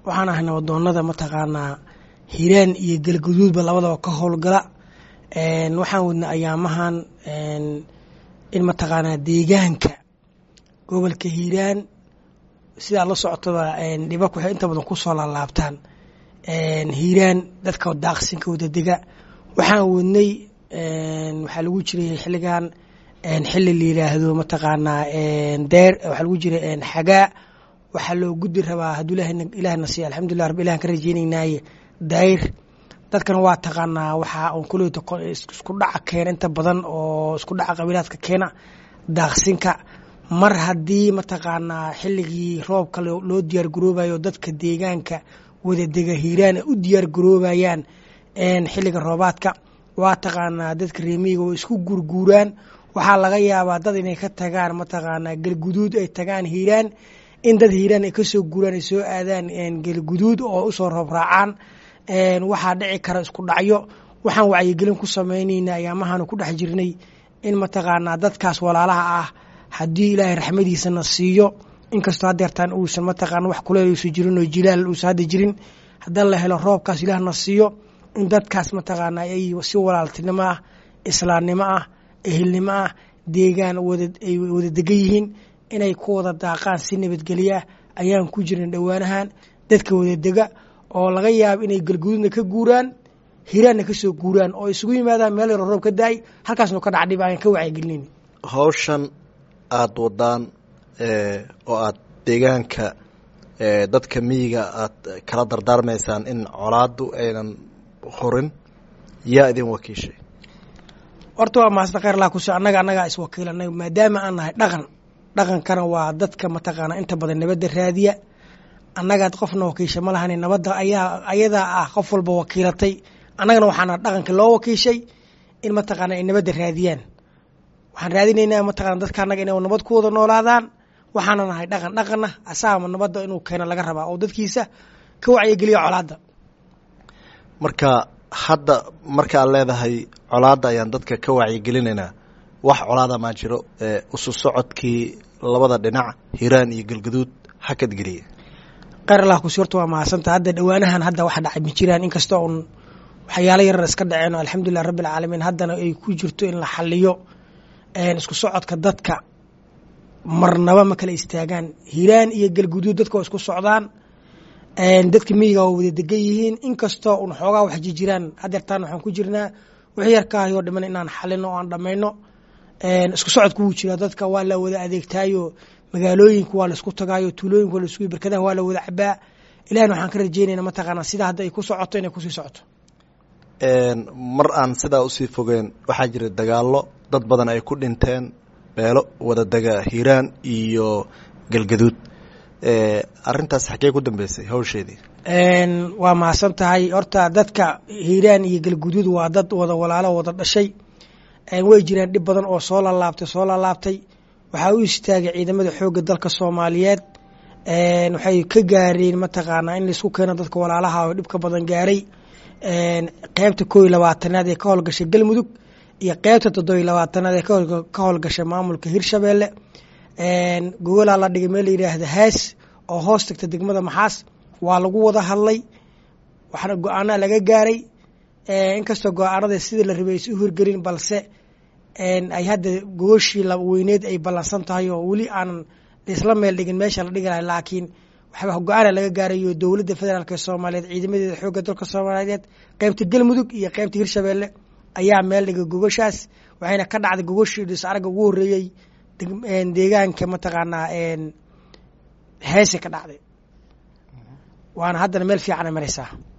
waxaan ahay nabadoonada mataqaanaa hiiraan iyo galguduudba labadaba ka howlgala waxaan wadna ayaamahan in mataqaanaa deegaanka gobolka hiiraan sidaa la socotaba dhibabka waxay inta badan kusoo laalaabtaan hiiraan dadka daaqsinka wadadega waxaan wadnay waxaa lagu jiray xilligan xilli la yiraahdo mataqaanaa deer waxaa lagu jiray xagaa waxaa loo gudi rabaa hadduu ilaahna siiya alxamdulilah rabbi ilahan ka rajeynaynaaye dayr dadkana waa taqaanaa waxaa un kuleyta isku dhaca keena inta badan oo isku dhaca qabiilaadka keena daaqsinka mar haddii mataqaanaa xilligii roobka loo diyaar garoobayo dadka deegaanka wadadega hiiraan ay u diyaar garoobayaan xilliga roobaadka waa taqaanaa dadka reemiyiga oo isku gurguuraan waxaa laga yaabaa dad inay ka tagaan mataqaanaa galguduud ay tagaan hiiraan in dad hiiraan ay kasoo guuraan ay soo aadaan galguduud oo usoo roob raacaan waxaa dhici kara isku dhacyo waxaan wacyigelin ku samaynaynaa ayaamahaanu ku dhex jirnay in mataqaanaa dadkaas walaalaha ah haddii ilaahay raxmadiisana siiyo inkastoo haddeertaan uusan mataqaana wax kuleel uusan jirin oo jilaal uusan hadda jirin haddii la helo roobkaas ilaahna siiyo in dadkaas mataqaanaa ay si walaaltinimo ah islaamnimo ah ehelnimo ah deegaan ay wada degan yihiin inay ku wada daaqaan si nabadgelyo ah ayaan ku jirin dhowaanahan dadka wadadega oo laga yaabo inay galguduudna ka guuraan hiiraanna ka soo guuraan oo isugu yimaadaan meel yaro roob ka daay halkaasnu ka dhac dhib aan ka wacyigelinayn hawshan aada wadaan oo aad deegaanka dadka miyiga aad kala dardaarmaysaan in colaadu aynan horin yaa idin wakiishay horta waa mahadsan khayr allah kuso annagaa iswakiilanay maadaama aan nahay dhaqankana waa dadka mataqaanaa inta badan nabadda raadiya annagaad qofna wakiisha ma lahani nabadda ayadaa ah qof walba wakiilatay annagana waxaana dhaqanka loo wakiishay in mataqaanaa ay nabadda raadiyaan waxaan raadinaynaa mataqana dadka annaga inay nabad ku wada noolaadaan waxaana nahay dhaqanna asaama nabadda inuu keeno laga rabaa oo dadkiisa ka wacyigeliya colaadda marka hadda markaad leedahay colaadda ayaan dadka ka wacyigelinaynaa wax colaada maa jiro isu socodkii labada dhinac hiiraan iyo galguduud hakad geliya khayr allah kusi horta waa mahadsanta hadda dhowaanahan hadda wax dhacay ma jiraan inkastoo un waxyaalo yarar iska dhaceen oo alxamdulilah rabbi alcaalamiin haddana ay ku jirto in la xaliyo isku socodka dadka marnaba ma kala istaagaan hiiraan iyo galguduud dadka oo isku socdaan dadka miyiga oo wada degan yihiin inkastoo un xoogaa wax jiraan haddeertaan waxaan ku jirnaa wixii yarkaahayoo dhiman inaan xalino oo aan dhammayno isku socodku wuu jiraa dadka waa la wada adeegtaayo magaalooyinka waa laisku tagaayo tuulooyinka waa laisku barkadaha waa la wada cabaa ilahna waxaan ka rajeynayna mataqaanaa sida hadda ay ku socoto inay kusii socoto mar aan sidaa usii fogeen waxaa jira dagaallo dad badan ay ku dhinteen beelo wada dega hiiraan iyo galgaduud arintaas xagee ku dambeysay hawsheedii waa mahadsan tahay horta dadka hiiraan iyo galguduud waa dad wada walaalo wada dhashay way jiraan dhib badan oo soo laalaabtay waxaa u istaagay ciidamada xoogga dalka soomaaliyeed waxay ka gaareen mataqaanaa in laisku keeno dadka walaalaha oo dhibka badan gaaray qeybta 21aad ee ka howlgashay galmudug iyo qeybta 7aad ee ka howlgashay maamulka hirshabeelle gogolaa la dhigay meel la yidhaahda haas oo hoos tagta degmada maxaas waa lagu wada hadlay waxaana go-aanaa laga gaaray inkastoo go-aanada sidii la rabay is u hirgelin balse ay hadda gogoshii weyneed ay ballansan tahay oo weli aanan isla meel dhigin meesha la dhigi lahay laakiin waxba go-aana laga gaarayo dowladda federaalk ee soomaaliyeed ciidamadeeda xoogga dalka soomaaliyeed qeybta galmudug iyo qeybta hirshabeelle ayaa meel dhigay gogoshaas waxayna ka dhacday gogoshii dhis aragga ugu horreeyey deegaanka mataqaanaa heese ka dhacday waana haddana meel fiican ay maraysaa